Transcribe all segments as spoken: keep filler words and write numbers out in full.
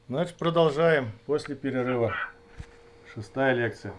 Значит, продолжаем после перерыва. Шестая лекция.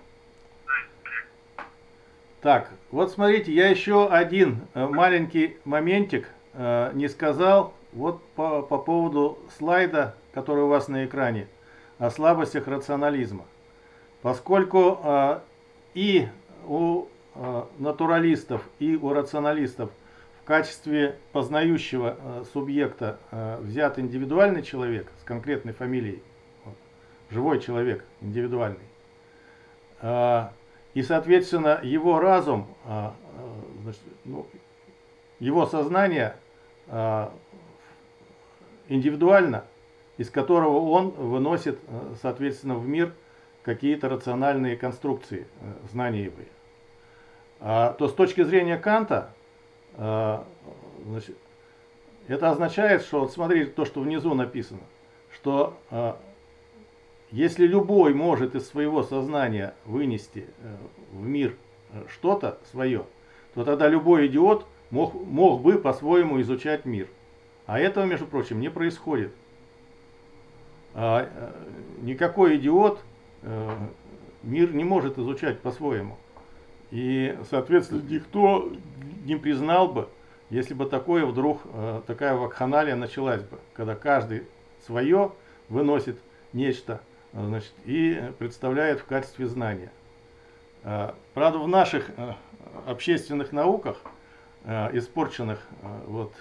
Так, вот смотрите, я еще один э, маленький моментик э, не сказал вот по, по поводу слайда, который у вас на экране, о слабостях рационализма. Поскольку э, и у э, натуралистов, и у рационалистов в качестве познающего э, субъекта э, взят индивидуальный человек с конкретной фамилией, вот, живой человек, индивидуальный, э, и, соответственно, его разум, э, э, значит, ну, его сознание э, индивидуально, из которого он выносит, э, соответственно, в мир какие-то рациональные конструкции, э, знаниевые. А, то с точки зрения Канта, э, значит, это означает, что, вот смотрите, то, что внизу написано, что э, если любой может из своего сознания вынести э, в мир э, что-то свое, то тогда любой идиот мог, мог бы по-своему изучать мир. А этого, между прочим, не происходит. А, э, никакой идиот э, мир не может изучать по-своему. И, соответственно, никто не признал бы, если бы такое вдруг, э, такая вакханалия началась бы, когда каждый свое выносит нечто, значит, и представляет в качестве знания. Э, правда, в наших э, общественных науках, э, испорченных э, вот,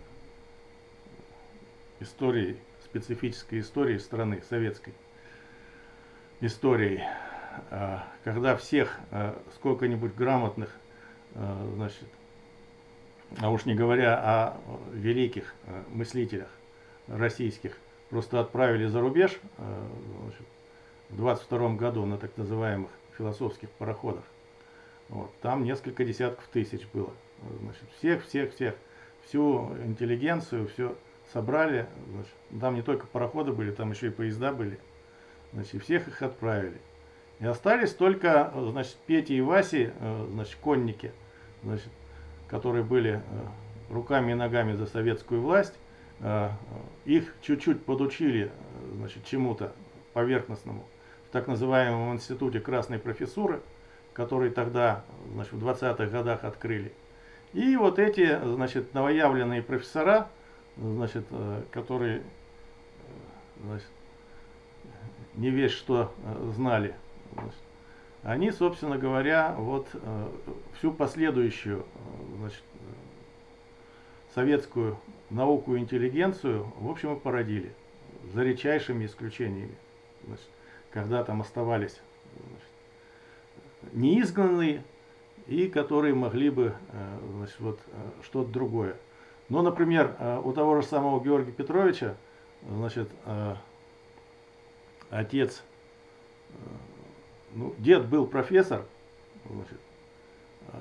э, историей, специфической историей страны, советской историей, э, когда всех э, сколько-нибудь грамотных, э, значит, а уж не говоря о великих э, мыслителях российских, просто отправили за рубеж э, значит, в двадцать втором году на так называемых философских пароходах. Вот, там несколько десятков тысяч было. Значит, всех, всех, всех, всю интеллигенцию, все собрали. Значит, там не только пароходы были, там еще и поезда были. Значит, всех их отправили. И остались только, значит, Пети и Васи, э, значит, конники, значит, которые были э, руками и ногами за советскую власть. Э, их чуть-чуть подучили, значит, чему-то поверхностному в так называемом институте красной профессуры, который тогда, значит, в двадцатых годах открыли. И вот эти, значит, новоявленные профессора, значит, э, которые, значит, не весь что э, знали, значит, они, собственно говоря, вот э, всю последующую, э, значит, советскую науку и интеллигенцию, в общем, и породили, за редчайшими исключениями, значит, когда там оставались, значит, неизгнанные и которые могли бы, э, значит, вот, э, что-то другое. Ну, например, э, у того же самого Георгия Петровича, значит, э, отец, э, ну, дед был профессор, значит, э,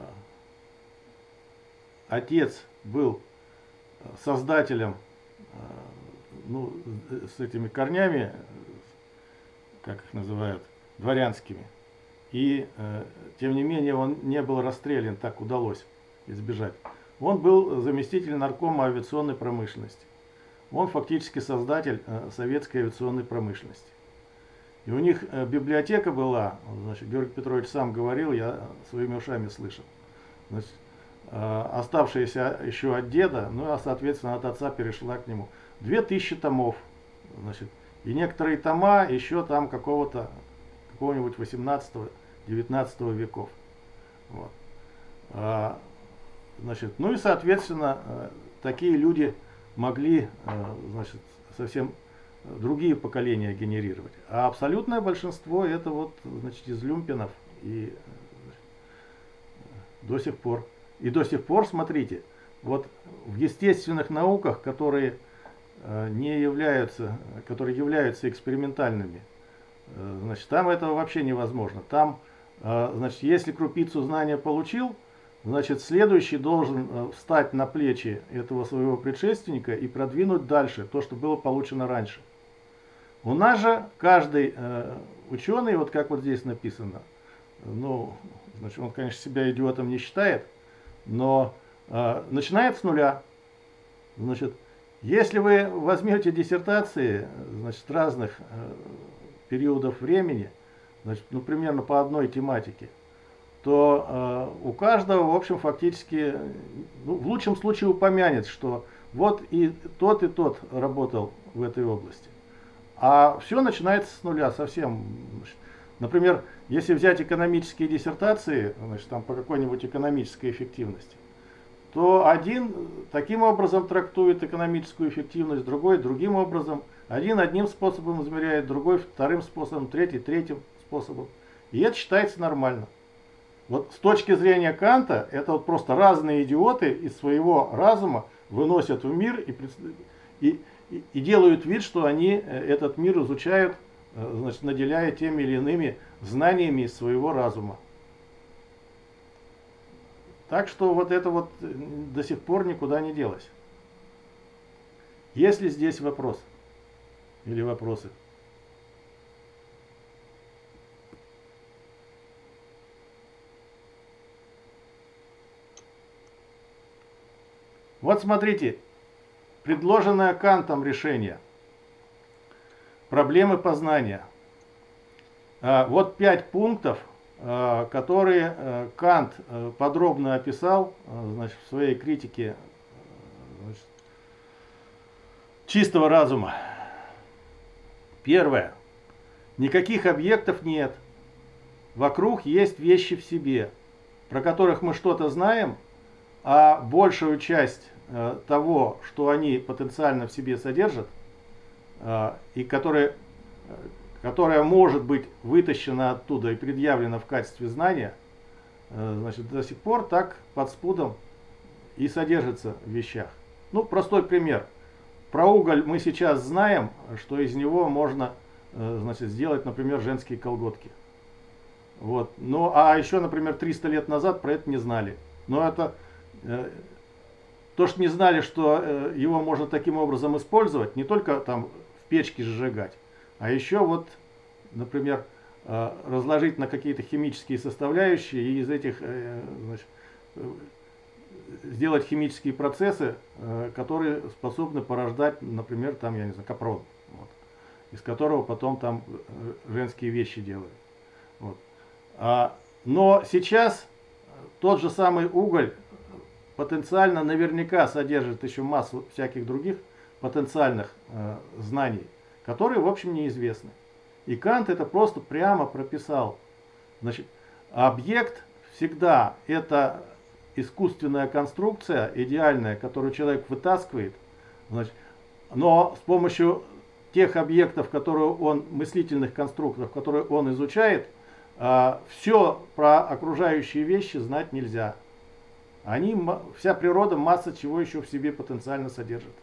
отец был создателем, ну, с этими корнями, как их называют, дворянскими. И, э, тем не менее, он не был расстрелян, так удалось избежать. Он был заместитель наркома авиационной промышленности. Он фактически создатель э, советской авиационной промышленности. И у них э, библиотека была, значит, Георгий Петрович сам говорил, я своими ушами слышал. Значит, оставшаяся еще от деда, ну а соответственно от отца перешла к нему. Две тысячи томов, значит, и некоторые тома еще там какого-то, какого-нибудь восемнадцатого-девятнадцатого веков. Вот. А, значит, ну и соответственно такие люди могли, значит, совсем другие поколения генерировать. А абсолютное большинство это вот, значит, из люмпинов и, значит, до сих пор. И до сих пор, смотрите, вот в естественных науках, которые э, не являются, которые являются экспериментальными, э, значит, там этого вообще невозможно. Там, э, значит, если крупицу знания получил, значит, следующий должен э, встать на плечи этого своего предшественника и продвинуть дальше то, что было получено раньше. У нас же каждый э, ученый, вот как вот здесь написано, ну, значит, он, конечно, себя идиотом не считает, но э, начинает с нуля, значит, Если вы возьмете диссертации, значит, разных э, периодов времени, значит, ну, примерно по одной тематике, то э, у каждого, в общем, фактически, ну, в лучшем случае упомянет, что вот и тот, и тот работал в этой области. А все начинается с нуля совсем. Например, если взять экономические диссертации, значит, там по какой-нибудь экономической эффективности, то один таким образом трактует экономическую эффективность, другой другим образом. Один одним способом измеряет, другой вторым способом, третий третьим способом. И это считается нормально. Вот с точки зрения Канта, это вот просто разные идиоты из своего разума выносят в мир и, и, и, и делают вид, что они этот мир изучают, значит, наделяя теми или иными знаниями из своего разума. Так что вот это вот до сих пор никуда не делось. Есть ли здесь вопрос или вопросы? Вот смотрите, предложенное Кантом решение проблемы познания. Вот пять пунктов, которые Кант подробно описал, значит, в своей критике, значит, чистого разума. Первое. Никаких объектов нет. Вокруг есть вещи в себе, про которых мы что-то знаем, а большую часть э, того, что они потенциально в себе содержат, э, и которые, э, которая может быть вытащена оттуда и предъявлена в качестве знания, э, значит, до сих пор так под спудом и содержится в вещах. Ну, простой пример. Про уголь мы сейчас знаем, что из него можно, э, значит, сделать, например, женские колготки. Вот. Ну, а еще, например, триста лет назад про это не знали. Но это то, что не знали, что его можно таким образом использовать, не только там в печке сжигать, а еще вот, например, разложить на какие-то химические составляющие и из этих, значит, сделать химические процессы, которые способны порождать, например, там, я не знаю, капрон, вот, из которого потом там женские вещи делают. Вот. Но сейчас тот же самый уголь потенциально наверняка содержит еще массу всяких других потенциальных э, знаний, которые, в общем, неизвестны. И Кант это просто прямо прописал. Значит, объект всегда это искусственная конструкция, идеальная, которую человек вытаскивает, значит, но с помощью тех объектов, которые он, мыслительных конструкторов, которые он изучает, э, все про окружающие вещи знать нельзя. Они, вся природа, масса чего еще в себе потенциально содержит.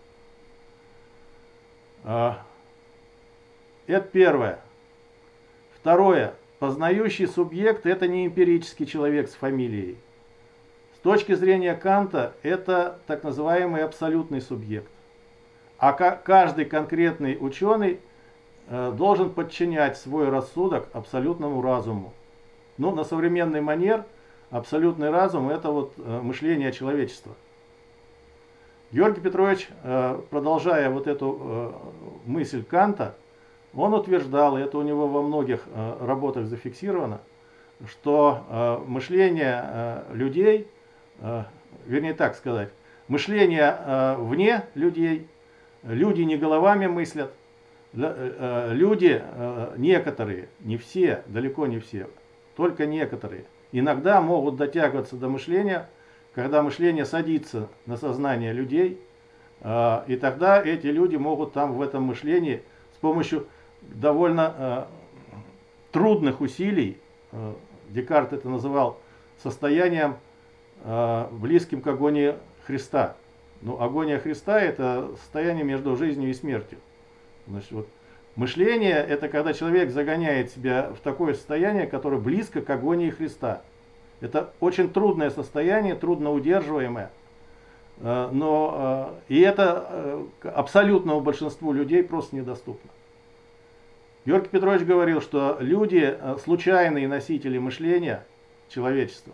Это первое. Второе. Познающий субъект – это не эмпирический человек с фамилией. С точки зрения Канта, это так называемый абсолютный субъект. А каждый конкретный ученый должен подчинять свой рассудок абсолютному разуму. Ну, на современный манер – абсолютный разум – это вот мышление человечества. Георгий Петрович, продолжая вот эту мысль Канта, он утверждал, и это у него во многих работах зафиксировано, что мышление людей, вернее так сказать, мышление вне людей, люди не головами мыслят, люди некоторые, не все, далеко не все, только некоторые, иногда могут дотягиваться до мышления, когда мышление садится на сознание людей, и тогда эти люди могут там в этом мышлении с помощью довольно трудных усилий, Декарт это называл состоянием, близким к агонии Христа. Ну, агония Христа – это состояние между жизнью и смертью. Значит, вот, мышление – это когда человек загоняет себя в такое состояние, которое близко к агонии Христа. Это очень трудное состояние, трудно удерживаемое. Но и это абсолютному большинству людей просто недоступно. Георгий Петрович говорил, что люди – случайные носители мышления человечества.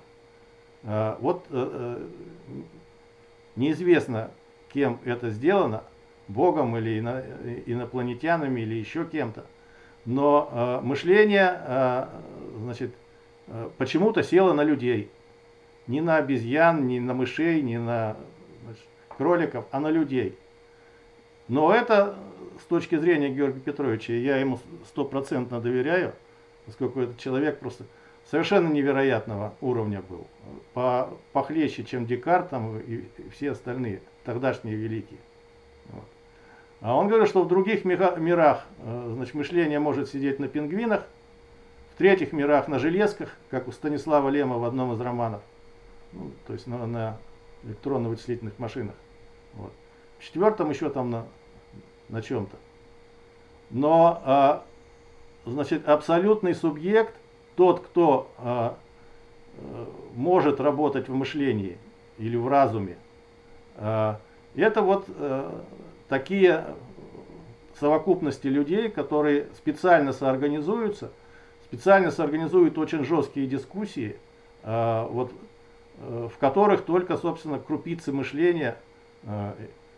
Вот неизвестно, кем это сделано, Богом или ино, инопланетянами или еще кем-то. Но э, мышление э, значит, э, почему-то село на людей. Не на обезьян, не на мышей, не на значит, кроликов, а на людей. Но это, с точки зрения Георгия Петровича, я ему стопроцентно доверяю, поскольку этот человек просто совершенно невероятного уровня был. По, похлеще, чем Декарт там, и, и все остальные, тогдашние великие. Вот. А он говорит, что в других мирах значит, мышление может сидеть на пингвинах, в третьих мирах на железках, как у Станислава Лема в одном из романов, ну, то есть на, на электронно-вычислительных машинах. Вот. В четвертом еще там на, на чем-то. Но а, значит, абсолютный субъект, тот, кто а, а, может работать в мышлении или в разуме, а, это вот а, такие совокупности людей, которые специально соорганизуются, специально соорганизуют очень жесткие дискуссии, а, вот, а, в которых только, собственно, крупицы мышления а,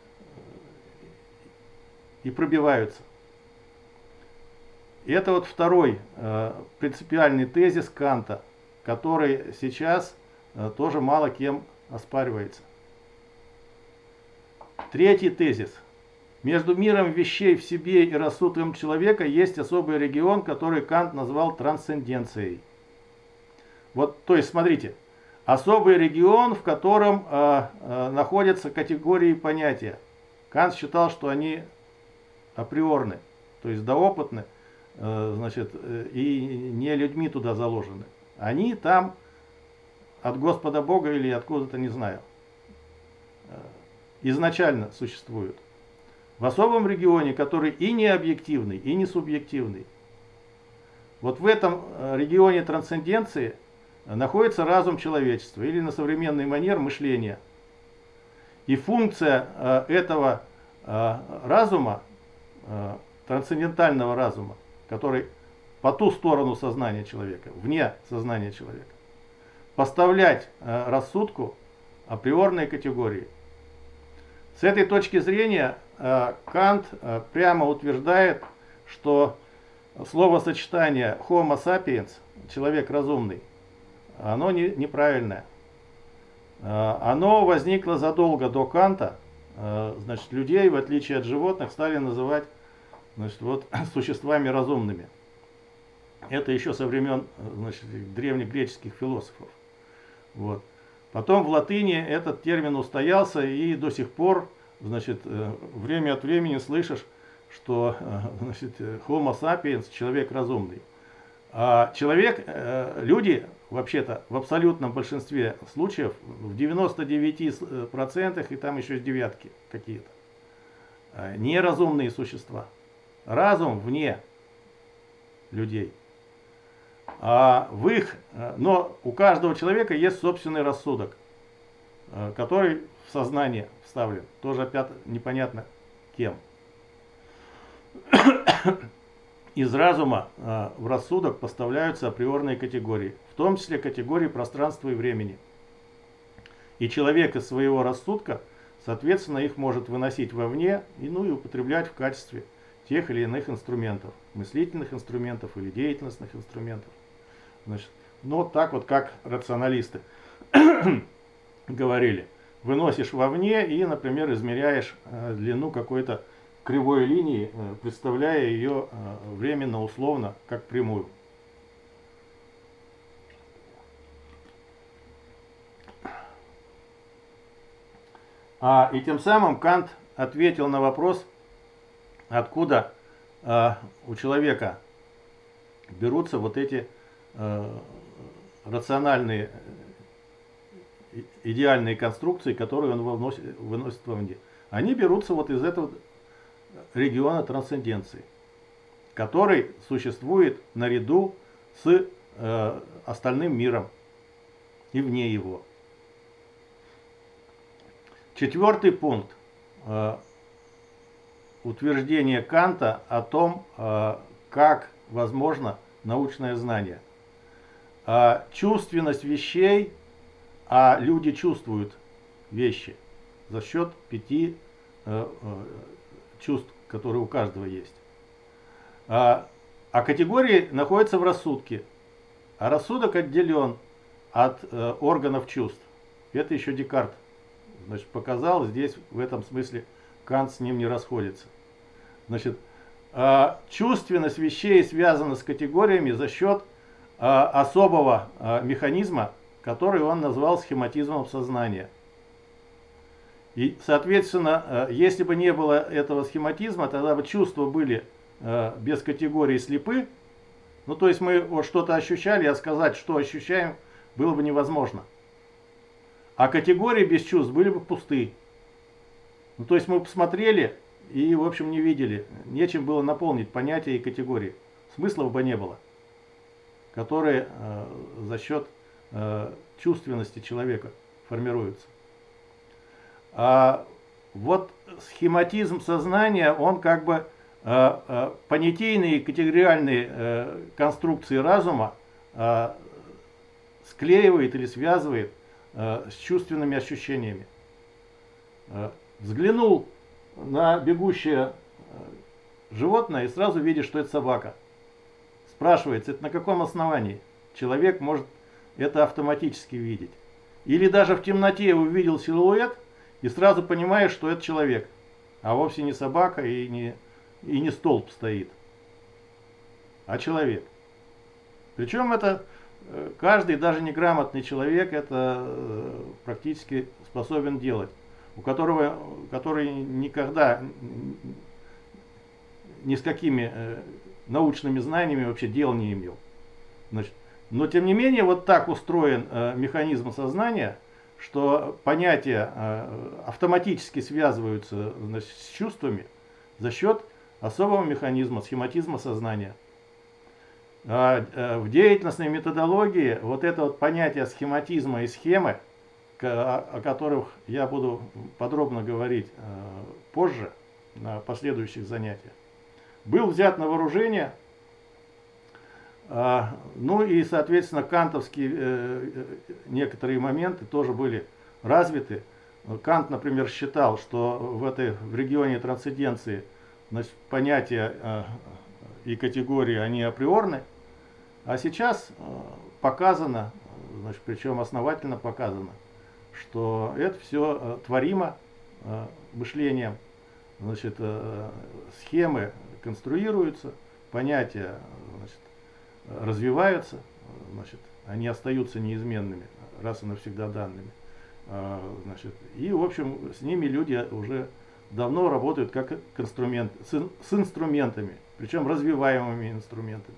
и пробиваются. И это вот второй э, принципиальный тезис Канта, который сейчас э, тоже мало кем оспаривается. Третий тезис. Между миром вещей в себе и рассудком человека есть особый регион, который Кант назвал трансценденцией. Вот, то есть, смотрите, особый регион, в котором э, э, находятся категории понятия. Кант считал, что они априорны, то есть доопытны, значит, и не людьми туда заложены. Они там от Господа Бога или откуда-то, не знаю, изначально существуют. В особом регионе, который и не объективный, и не субъективный. Вот в этом регионе трансценденции находится разум человечества, или на современный манер мышление. И функция этого разума, трансцендентального разума, который по ту сторону сознания человека, вне сознания человека, поставлять э, рассудку априорные категории. С этой точки зрения э, Кант э, прямо утверждает, что словосочетание Homo sapiens, человек разумный, оно не, неправильное. Э, оно возникло задолго до Канта. Э, значит, людей, в отличие от животных, стали называть, значит, вот, существами разумными. Это еще со времен, значит, древнегреческих философов. Вот. Потом в латыни этот термин устоялся, и до сих пор, значит, время от времени слышишь, что, значит, Homo sapiens, человек разумный. А человек, люди, вообще-то, в абсолютном большинстве случаев, в девяноста девяти процентах, и там еще девятки какие-то, неразумные существа. Разум вне людей. А в их, но у каждого человека есть собственный рассудок, который в сознание вставлен. Тоже опять непонятно кем. Из разума в рассудок поставляются априорные категории, в том числе категории пространства и времени. И человек из своего рассудка, соответственно, их может выносить вовне и, ну, и употреблять в качестве тех или иных инструментов, мыслительных инструментов или деятельностных инструментов. Значит, но так вот, как рационалисты говорили, выносишь вовне и, например, измеряешь э, длину какой-то кривой линии, э, представляя ее э, временно, условно, как прямую. А, и тем самым Кант ответил на вопрос, откуда э, у человека берутся вот эти э, рациональные, э, идеальные конструкции, которые он выносит, выносит вовне. Они берутся вот из этого региона трансценденции, который существует наряду с э, остальным миром и вне его. Четвертый пункт. Э, утверждение Канта о том, как возможно научное знание. Чувственность вещей, а люди чувствуют вещи за счет пяти чувств, которые у каждого есть. А, а категории находятся в рассудке. А рассудок отделен от э, органов чувств. Это еще Декарт, значит, показал. Здесь в этом смысле Кант с ним не расходится. Значит, э, чувственность вещей связана с категориями за счет э, особого э, механизма, который он назвал схематизмом сознания. И, соответственно, э, если бы не было этого схематизма, тогда бы чувства были э, без категории слепы. Ну, то есть мы вот что-то ощущали, а сказать, что ощущаем, было бы невозможно. А категории без чувств были бы пусты. Ну, то есть мы посмотрели и, в общем, не видели. Нечем было наполнить понятия и категории. Смыслов бы не было, которые э, за счет э, чувственности человека формируются. А вот схематизм сознания, он как бы понятийные категориальные конструкции разума склеивает или связывает с чувственными ощущениями. Взглянул на бегущее животное и сразу видишь, что это собака. Спрашивается, это на каком основании человек может это автоматически видеть? Или даже в темноте увидел силуэт и сразу понимаешь, что это человек, а вовсе не собака и не И не столб стоит, а человек. Причем это каждый, даже неграмотный человек, это практически способен делать. У которого, который никогда ни с какими научными знаниями вообще дела не имел. Значит, но тем не менее, вот так устроен механизм сознания, что понятия автоматически связываются, значит, с чувствами за счет особого механизма, схематизма сознания. В деятельностной методологии вот это вот понятие схематизма и схемы, о которых я буду подробно говорить позже, на последующих занятиях, был взят на вооружение. Ну и, соответственно, кантовские некоторые моменты тоже были развиты. Кант, например, считал, что в, этой, в регионе трансценденции, значит, понятия э, и категории, они априорны, а сейчас э, показано, значит, причем основательно показано, что это все э, творимо э, мышлением, значит, э, схемы конструируются, понятия, значит, развиваются, значит, они остаются неизменными, раз и навсегда данными. Э, значит, и, в общем, с ними люди уже давно работают как инструмент, с, с инструментами, причем развиваемыми инструментами.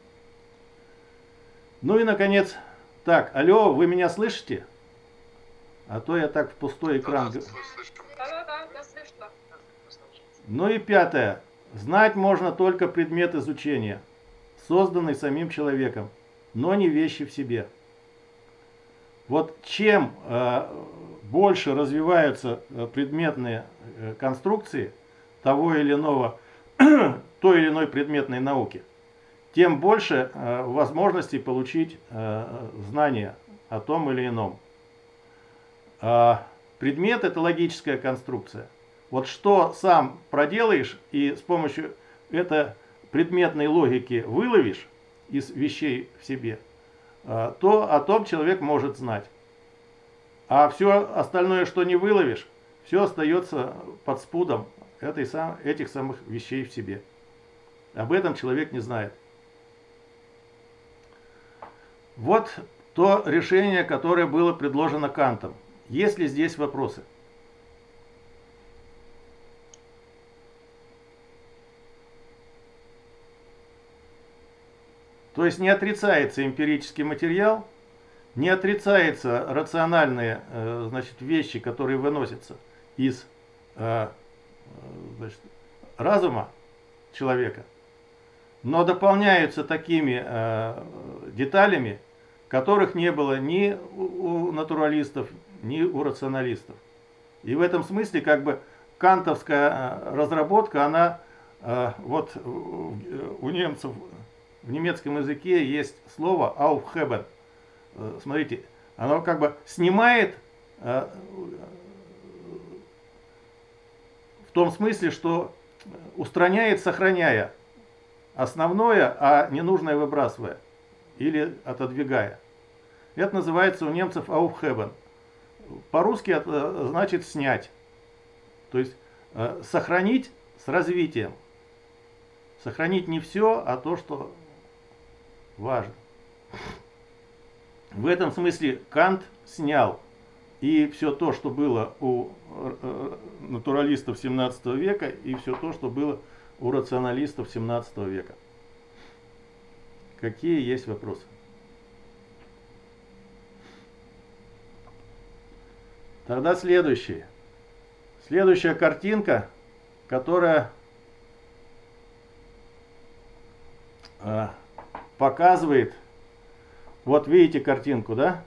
Ну и, наконец, так, алло, вы меня слышите? А то я так в пустой экран... Да, да, да, я слышу. Ну и пятое. Знать можно только предмет изучения, созданный самим человеком, но не вещи в себе. Вот чем э, больше развиваются предметные э, конструкции того или иного, той или иной предметной науки, тем больше э, возможностей получить э, знания о том или ином. А предмет – это логическая конструкция. Вот что сам проделаешь и с помощью этой предметной логики выловишь из вещей в себе, то о том человек может знать. А все остальное, что не выловишь, все остается под спудом этой, этих самых вещей в себе. Об этом человек не знает. Вот то решение, которое было предложено Кантом. Есть ли здесь вопросы? То есть не отрицается эмпирический материал, не отрицаются рациональные, значит, вещи, которые выносятся из, значит, разума человека, но дополняются такими деталями, которых не было ни у натуралистов, ни у рационалистов. И в этом смысле как бы кантовская разработка, она вот у немцев в немецком языке есть слово aufheben. Смотрите, оно как бы снимает в том смысле, что устраняет, сохраняя основное, а ненужное выбрасывая или отодвигая. Это называется у немцев aufheben. По-русски это значит снять. То есть э, сохранить с развитием. Сохранить не все, а то, что важно. В этом смысле Кант снял и все то, что было у э, натуралистов семнадцатого века, и все то, что было у рационалистов семнадцатого века. Какие есть вопросы? Тогда следующее. Следующая картинка, которая э, показывает, вот видите картинку, да?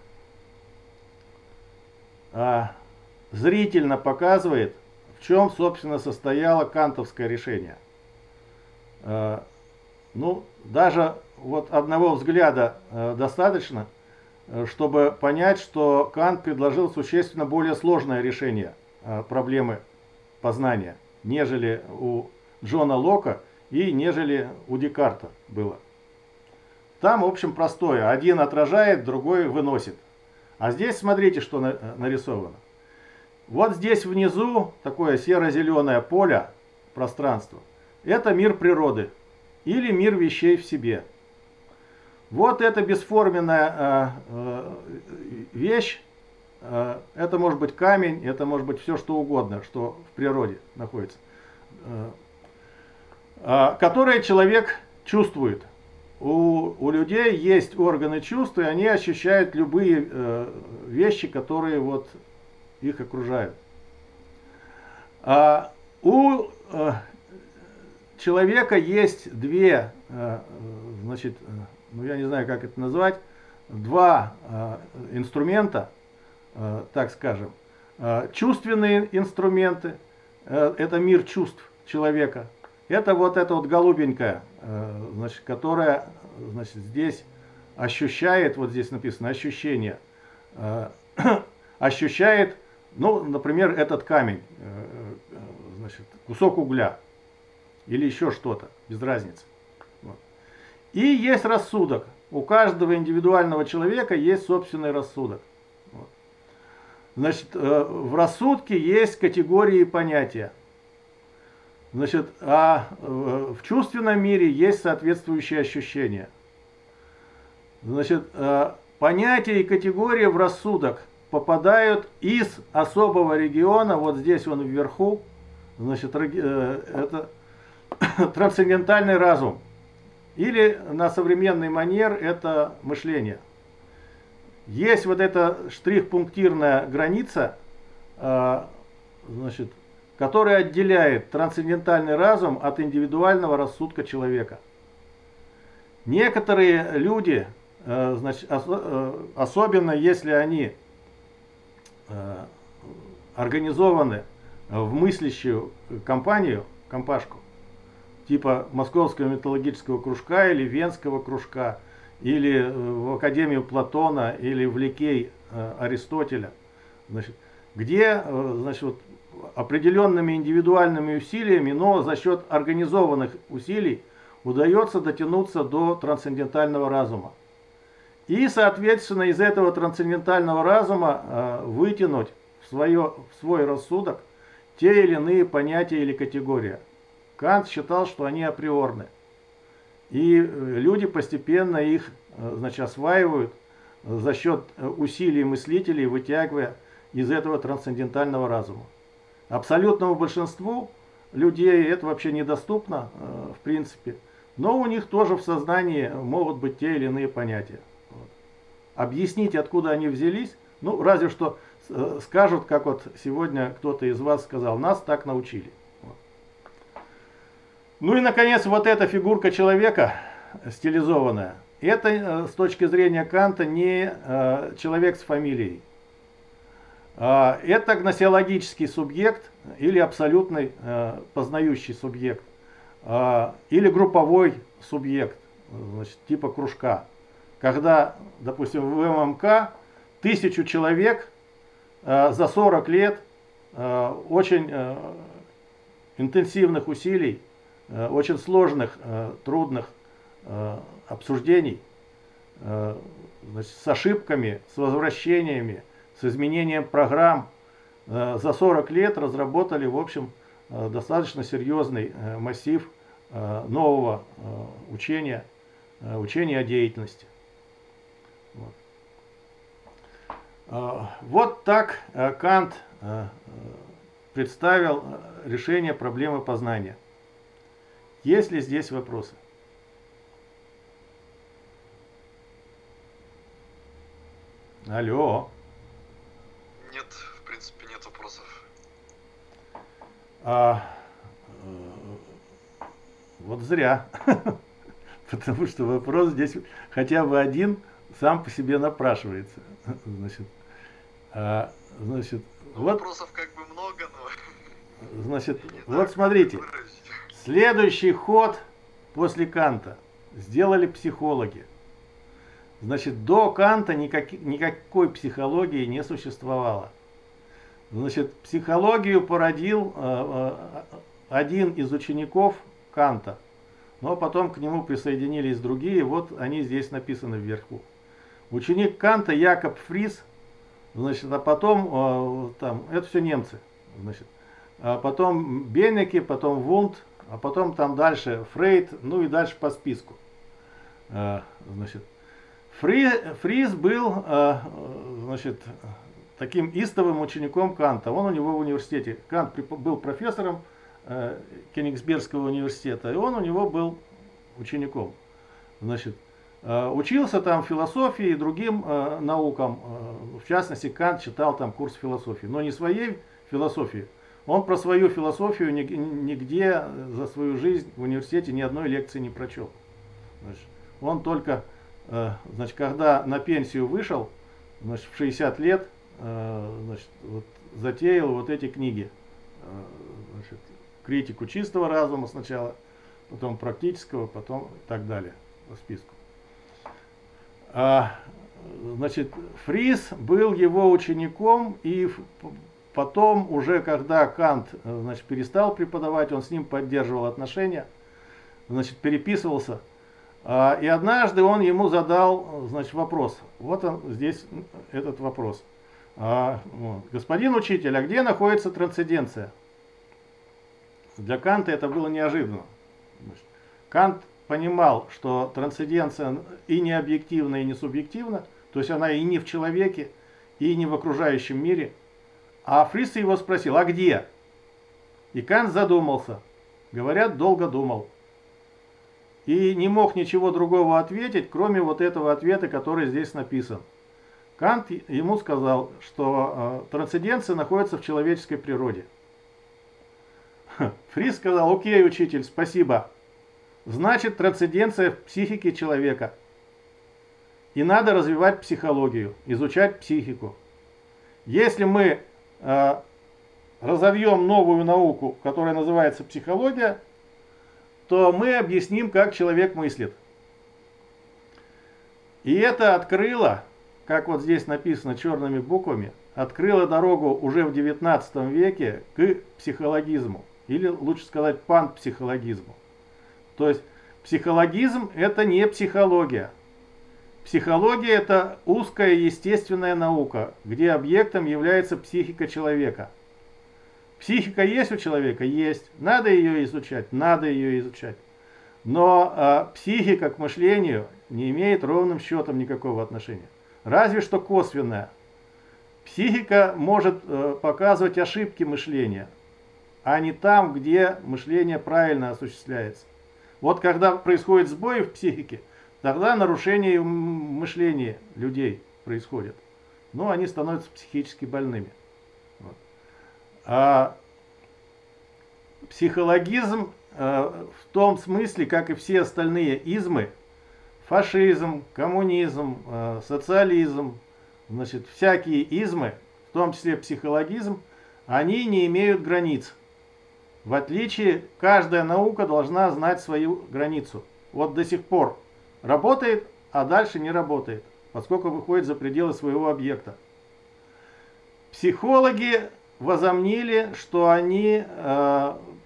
Э, зрительно показывает, в чем, собственно, состояло кантовское решение. Э, ну, даже вот одного взгляда э, достаточно, чтобы понять, что Кант предложил существенно более сложное решение э, проблемы познания, нежели у Джона Лока и нежели у Декарта было. Там, в общем, простое. Один отражает, другой выносит. А здесь смотрите, что на, нарисовано. Вот здесь внизу такое серо-зеленое поле, пространство. Это мир природы или мир вещей в себе. Вот эта бесформенная э, э, вещь, э, это может быть камень, это может быть все что угодно, что в природе находится, э, э, которое человек чувствует. У, у людей есть органы чувств, и они ощущают любые э, вещи, которые вот их окружают. А у э, человека есть две, э, значит, ну я не знаю, как это назвать, два э, инструмента, э, так скажем. Э, чувственные инструменты, э, это мир чувств человека. Это вот эта вот голубенькая, э, значит, которая, значит, здесь ощущает, вот здесь написано ощущение, э, ощущает, ну, например, этот камень, э, э, значит, кусок угля или еще что-то, без разницы. И есть рассудок. У каждого индивидуального человека есть собственный рассудок. Вот. Значит, в рассудке есть категории и понятия. Значит, а в чувственном мире есть соответствующие ощущения. Значит, понятия и категории в рассудок попадают из особого региона, вот здесь он вверху, значит, это трансцендентальный разум. Или на современный манер это мышление. Есть вот эта штрих-пунктирная граница, значит, которая отделяет трансцендентальный разум от индивидуального рассудка человека. Некоторые люди, значит, особенно если они организованы в мыслящую компанию, компашку, типа Московского металлургического кружка или Венского кружка, или в Академию Платона, или в Ликей Аристотеля, значит, где, значит, вот, определенными индивидуальными усилиями, но за счет организованных усилий удается дотянуться до трансцендентального разума. И, соответственно, из этого трансцендентального разума вытянуть в, свое, в свой рассудок те или иные понятия или категории. Кант считал, что они априорны. И люди постепенно их, значит, осваивают за счет усилий мыслителей, вытягивая из этого трансцендентального разума. Абсолютному большинству людей это вообще недоступно, в принципе. Но у них тоже в сознании могут быть те или иные понятия. Вот. Объяснить, откуда они взялись, ну, разве что скажут, как вот сегодня кто-то из вас сказал, нас так научили. Ну и, наконец, вот эта фигурка человека, стилизованная, это с точки зрения Канта не человек с фамилией. Это гносеологический субъект или абсолютный познающий субъект, или групповой субъект, значит, типа кружка. Когда, допустим, в ММК тысячу человек за сорок лет очень интенсивных усилий, очень сложных, трудных обсуждений, значит, с ошибками, с возвращениями, с изменением программ, за сорок лет разработали, в общем, достаточно серьезный массив нового учения, учения о деятельности. Вот, вот так Кант представил решение проблемы познания. Есть ли здесь вопросы? Алло. Нет, в принципе, нет вопросов. А, вот зря. Потому что вопрос здесь хотя бы один сам по себе напрашивается. Значит, а, значит, ну, вот, вопросов как бы много, но... Значит, вот смотрите. Следующий ход после Канта сделали психологи. Значит, до Канта никак, никакой психологии не существовало. Значит, психологию породил э, э, один из учеников Канта, но потом к нему присоединились другие, вот они здесь написаны вверху. Ученик Канта Якоб Фрис, значит, а потом, э, там, это все немцы, значит, а потом Беннеке, потом Вундт, а потом там дальше Фрейд, ну и дальше по списку. Э, значит, Фри, Фрис был, э, значит, таким истовым учеником Канта. Он у него в университете. Кант был профессором э, Кёнигсбергского университета, и он у него был учеником. Значит, э, учился там философии и другим э, наукам. Э, в частности, Кант читал там курс философии, но не своей философии. Он про свою философию нигде за свою жизнь в университете ни одной лекции не прочел. Значит, он только, э, значит, когда на пенсию вышел, значит, в шестьдесят лет, значит, вот, затеял вот эти книги, значит, критику чистого разума сначала, потом практического, потом и так далее по списку. А, значит, Фрис был его учеником, и потом уже, когда Кант, значит, перестал преподавать, он с ним поддерживал отношения, значит, переписывался. А, и однажды он ему задал, значит, вопрос. Вот он здесь этот вопрос. А, вот. Господин учитель, а где находится трансценденция? Для Канта это было неожиданно. Кант понимал, что трансценденция и не объективна, и не субъективна, то есть она и не в человеке, и не в окружающем мире. А Фрис его спросил, а где? И Кант задумался. Говорят, долго думал. И не мог ничего другого ответить, кроме вот этого ответа, который здесь написан. Кант ему сказал, что э, трансценденция находится в человеческой природе. Фрис сказал, окей, учитель, спасибо. Значит, трансценденция в психике человека. И надо развивать психологию, изучать психику. Если мы э, разовьем новую науку, которая называется психология, то мы объясним, как человек мыслит. И это открыло, как вот здесь написано черными буквами, открыло дорогу уже в девятнадцатом веке к психологизму. Или лучше сказать панпсихологизму. То есть психологизм это не психология. Психология это узкая естественная наука, где объектом является психика человека. Психика есть у человека? Есть. Надо ее изучать? Надо ее изучать. Но э, психика к мышлению не имеет ровным счетом никакого отношения. Разве что косвенная. Психика может э, показывать ошибки мышления, а не там, где мышление правильно осуществляется. Вот когда происходит сбой в психике, тогда нарушение мышления людей происходит. Но они становятся психически больными. Вот. А психологизм э, в том смысле, как и все остальные измы, фашизм, коммунизм, э, социализм, значит, всякие измы, в том числе психологизм, они не имеют границ. В отличие, каждая наука должна знать свою границу. Вот до сих пор работает, а дальше не работает, поскольку выходит за пределы своего объекта. Психологи возомнили, что они э,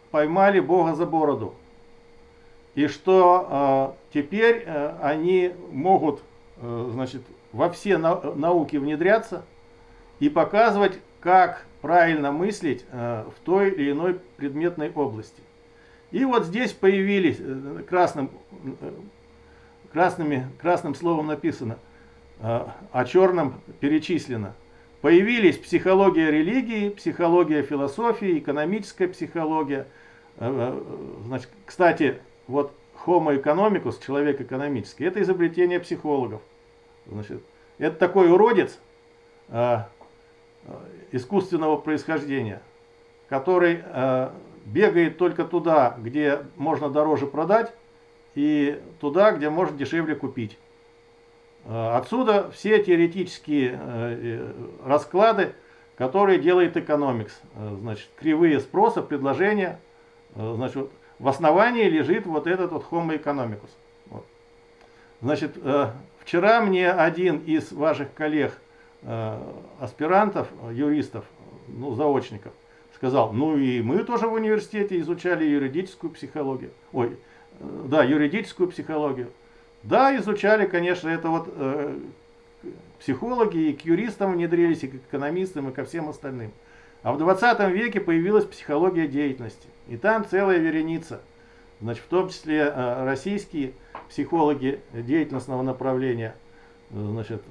поймали Бога за бороду. И что э, теперь э, они могут э, значит, во все на, науки внедряться и показывать, как правильно мыслить э, в той или иной предметной области. И вот здесь появились, э, красным, э, красными, красным словом написано, э, а черным перечислено. Появились психология религии, психология философии, экономическая психология. Э, э, значит, кстати, вот Homo economicus, человек экономический, это изобретение психологов. Значит, это такой уродец э, искусственного происхождения, который э, бегает только туда, где можно дороже продать, и туда, где можно дешевле купить. Э, отсюда все теоретические э, расклады, которые делает Economics. Э, значит, кривые спроса, предложения. Э, значит, в основании лежит вот этот вот Homo economicus. Вот. Значит, э, вчера мне один из ваших коллег, э, аспирантов, юристов, ну, заочников, сказал, ну и мы тоже в университете изучали юридическую психологию. Ой, э, да, юридическую психологию. Да, изучали, конечно, это вот э, психологи и к юристам внедрились, и к экономистам, и ко всем остальным. А в двадцатом веке появилась психология деятельности. И там целая вереница. Значит, в том числе э, российские психологи деятельностного направления. Значит,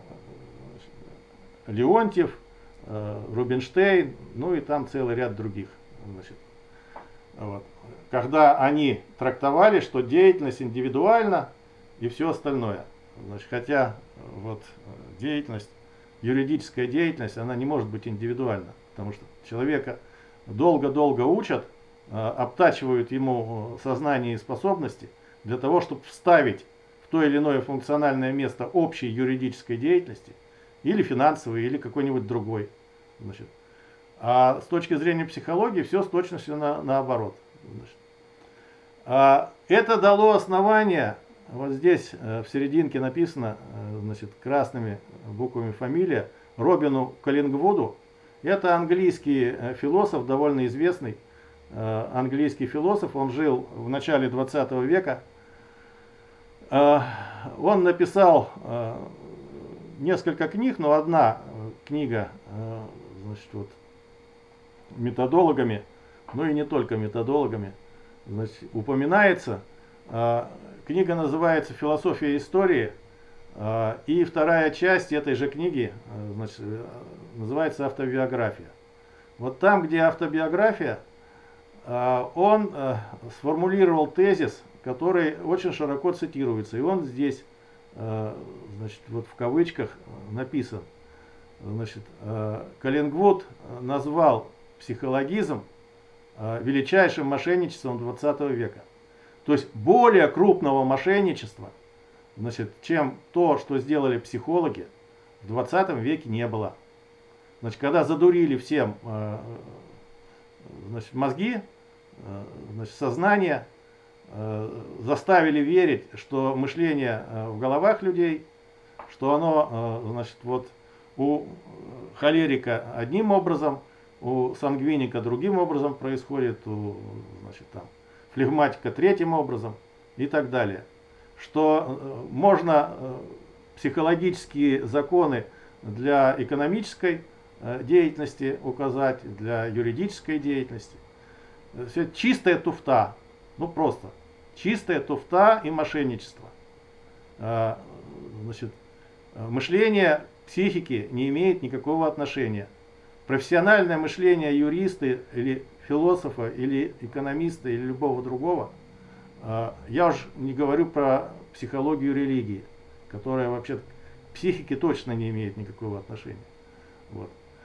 э, Леонтьев, э, Рубинштейн, ну и там целый ряд других. Значит, вот. Когда они трактовали, что деятельность индивидуальна и все остальное. Значит, хотя вот, деятельность, юридическая деятельность, она не может быть индивидуальна. Потому что человека долго-долго учат, обтачивают ему сознание и способности для того, чтобы вставить в то или иное функциональное место общей юридической деятельности, или финансовой, или какой-нибудь другой. Значит. А с точки зрения психологии все с точностью на, наоборот. Значит. А это дало основание, вот здесь в серединке написано, значит, красными буквами фамилия, Робину Коллингвуду. Это английский философ, довольно известный английский философ. Он жил в начале двадцатого века. Он написал несколько книг, но одна книга, значит, вот, методологами, ну и не только методологами, значит, упоминается. Книга называется «Философия истории». И вторая часть этой же книги, значит, называется «Автобиография». Вот там, где автобиография, он сформулировал тезис, который очень широко цитируется. И он здесь, значит, вот в кавычках написан. Значит, Коллингвуд назвал психологизм величайшим мошенничеством двадцатого века. То есть более крупного мошенничества, значит, чем то, что сделали психологи, в двадцатом веке не было. Значит, когда задурили всем э, значит, мозги, э, значит, сознание, э, заставили верить, что мышление э, в головах людей, что оно, э, значит, вот у холерика одним образом, у сангвиника другим образом происходит, у, значит, там, флегматика третьим образом и так далее. Что э, можно э, психологические законы для экономической э, деятельности указать, для юридической деятельности. Все чистая туфта, ну просто чистая туфта и мошенничество. Э, значит, мышление психики не имеет никакого отношения. Профессиональное мышление юриста или философа, или экономиста, или любого другого, я уж не говорю про психологию религии, которая вообще к психике точно не имеет никакого отношения. Вот.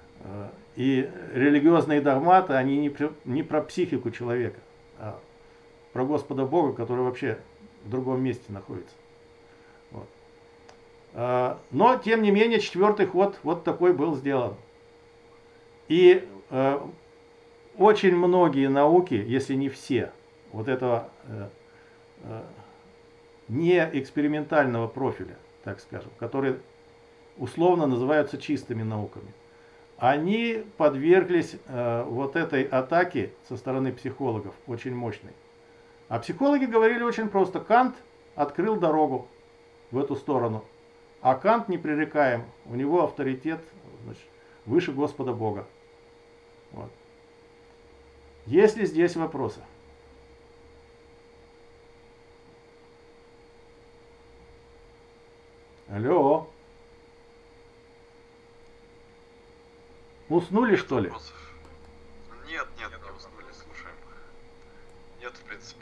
И религиозные догматы, они не, не про психику человека, а про Господа Бога, который вообще в другом месте находится. Вот. Но, тем не менее, четвертый ход вот такой был сделан. И э, очень многие науки, если не все, вот этого э, э, не экспериментального профиля, так скажем, которые условно называются чистыми науками, они подверглись э, вот этой атаке со стороны психологов, очень мощной. А психологи говорили очень просто: Кант открыл дорогу в эту сторону, а Кант непререкаем, у него авторитет, значит, выше Господа Бога. Вот. Есть ли здесь вопросы? Алло. Уснули, что ли? Вопросов? Нет, нет, не уснули, слушаем. Нет, в принципе.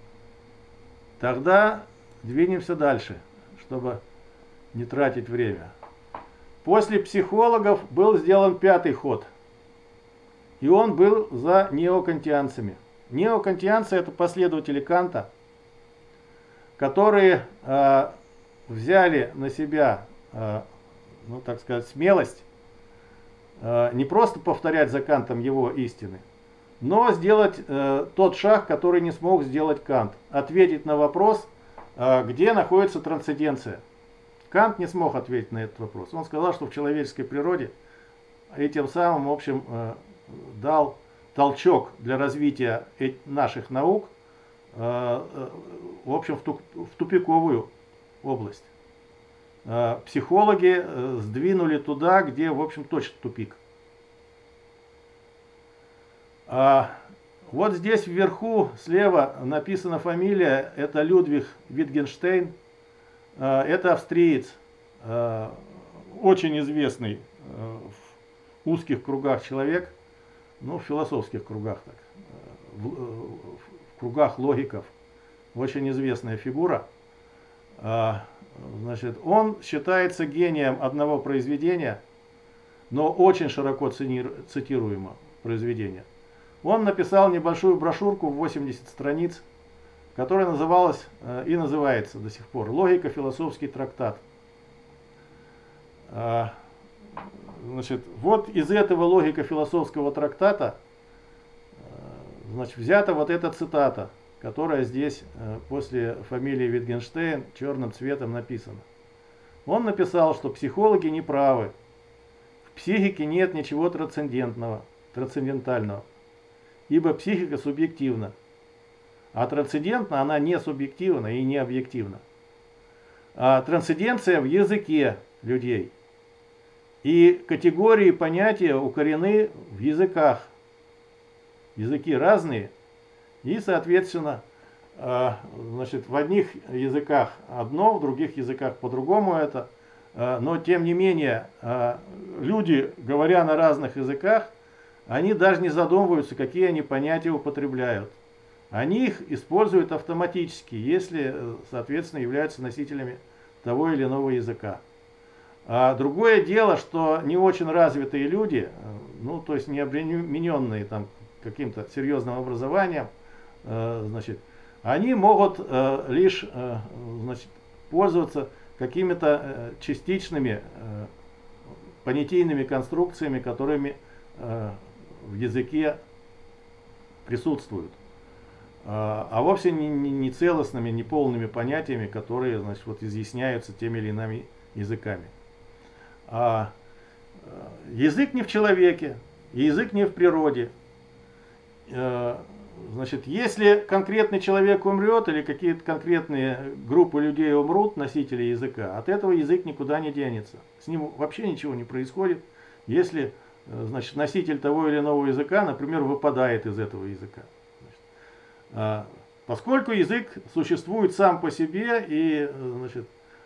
Тогда двинемся дальше, чтобы не тратить время. После психологов был сделан пятый ход. И он был за неокантианцами. Неокантианцы — это последователи Канта, которые э, взяли на себя, э, ну так сказать, смелость э, не просто повторять за Кантом его истины, но сделать э, тот шаг, который не смог сделать Кант. Ответить на вопрос, э, где находится трансценденция. Кант не смог ответить на этот вопрос. Он сказал, что в человеческой природе, и тем самым, в общем, э, дал толчок для развития наших наук, э, э, в общем, в, туп, в тупиковую область. Э, психологи э, сдвинули туда, где, в общем, точно тупик. А вот здесь вверху слева написана фамилия, это Людвиг Витгенштейн, это австриец, очень известный в узких кругах человек, ну в философских кругах, так, в, в кругах логиков, очень известная фигура. Значит, он считается гением одного произведения, но очень широко цитируемого произведения. Он написал небольшую брошюрку в восемьдесят страниц, которая называлась э, и называется до сих пор «Логико-философский трактат». А, значит, вот из этого логико-философского трактата э, значит, взята вот эта цитата, которая здесь э, после фамилии Витгенштейн черным цветом написана. Он написал, что психологи не правы, в психике нет ничего трансцендентного, трансцендентального. Ибо психика субъективна, а трансцендентна она не субъективна и не объективна. А трансценденция в языке людей. И категории понятия укорены в языках. Языки разные, и, соответственно, значит, в одних языках одно, в других языках по-другому это. Но, тем не менее, люди, говоря на разных языках, они даже не задумываются, какие они понятия употребляют. Они их используют автоматически, если, соответственно, являются носителями того или иного языка. А другое дело, что не очень развитые люди, ну, то есть не обремененные там каким-то серьезным образованием, значит, они могут лишь, значит, пользоваться какими-то частичными понятийными конструкциями, которыми в языке присутствуют, а вовсе не, не, не целостными, не полными понятиями, которые, значит, вот изъясняются теми или иными языками. А язык не в человеке, язык не в природе. Значит, если конкретный человек умрет или какие-то конкретные группы людей умрут, носители языка, от этого язык никуда не денется. С ним вообще ничего не происходит, если, значит, носитель того или иного языка, например, выпадает из этого языка. Значит, поскольку язык существует сам по себе, и, значит,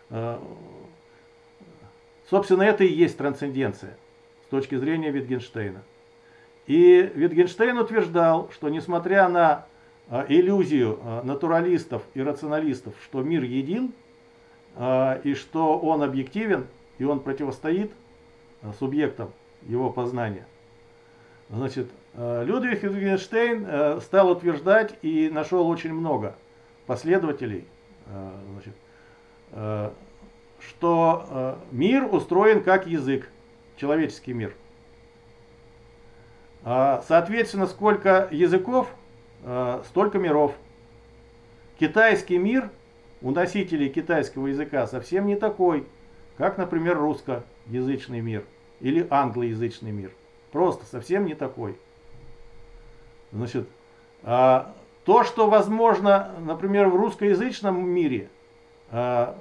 собственно, это и есть трансценденция с точки зрения Витгенштейна. И Витгенштейн утверждал, что несмотря на иллюзию натуралистов и рационалистов, что мир един, и что он объективен, и он противостоит субъектам его познания, значит, Людвиг Витгенштейн стал утверждать и нашел очень много последователей, значит, что мир устроен как язык, человеческий мир. Соответственно, сколько языков, столько миров. Китайский мир у носителей китайского языка совсем не такой, как, например, русскоязычный мир или англоязычный мир. Просто совсем не такой. Значит, а, то, что возможно, например, в русскоязычном мире, а,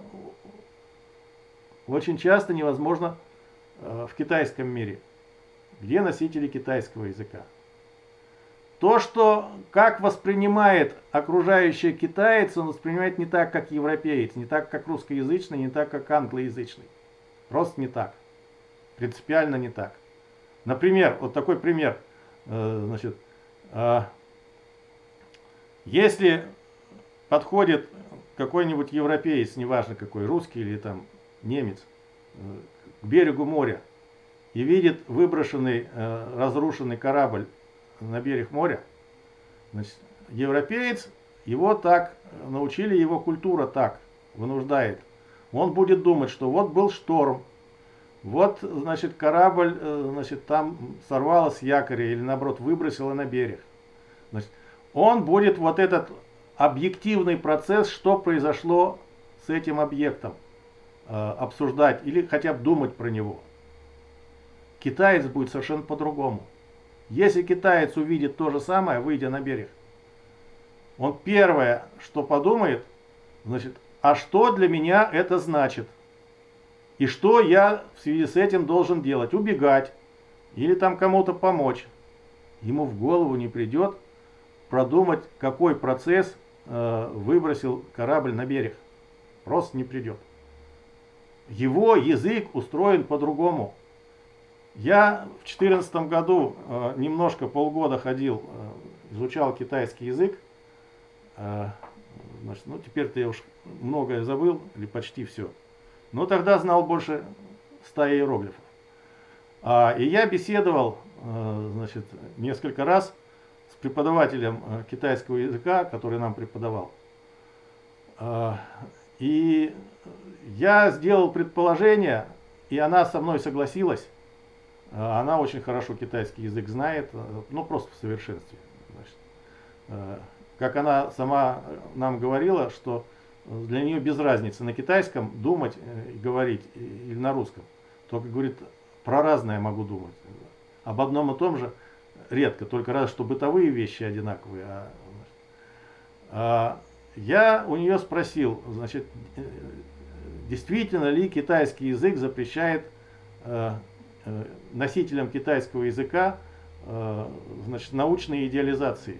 очень часто невозможно а, в китайском мире, где носители китайского языка. То, что как воспринимает окружающий китаец, он воспринимает не так, как европеец, не так, как русскоязычный, не так, как англоязычный. Просто не так. Принципиально не так. Например, вот такой пример. Значит, если подходит какой-нибудь европеец, неважно какой, русский или там немец, к берегу моря и видит выброшенный, разрушенный корабль на берег моря, значит, европеец, его так, научили, его культура так вынуждает. Он будет думать, что вот был шторм, вот, значит, корабль, значит, там сорвало с якоря или, наоборот, выбросило на берег. Значит, он будет вот этот объективный процесс, что произошло с этим объектом, обсуждать или хотя бы думать про него. Китаец будет совершенно по-другому. Если китаец увидит то же самое, выйдя на берег, он первое, что подумает, значит, а что для меня это значит? И что я в связи с этим должен делать? Убегать или там кому-то помочь? Ему в голову не придет продумать, какой процесс э, выбросил корабль на берег. Просто не придет. Его язык устроен по-другому. Я в две тысячи четырнадцатом году э, немножко полгода ходил, э, изучал китайский язык. Э, значит, ну, теперь-то я уж многое забыл, или почти все. Но тогда знал больше ста иероглифов. А, и я беседовал, э, значит, несколько раз с преподавателем э, китайского языка, который нам преподавал. Э, и я сделал предположение, и она со мной согласилась. Она очень хорошо китайский язык знает, ну просто в совершенстве. Значит, как она сама нам говорила, что для нее без разницы на китайском думать и говорить или на русском. Только, говорит, про разное могу думать. Об одном и том же редко, только раз, что бытовые вещи одинаковые. А, а, я у нее спросил, значит, действительно ли китайский язык запрещает носителям китайского языка, значит, научной идеализации.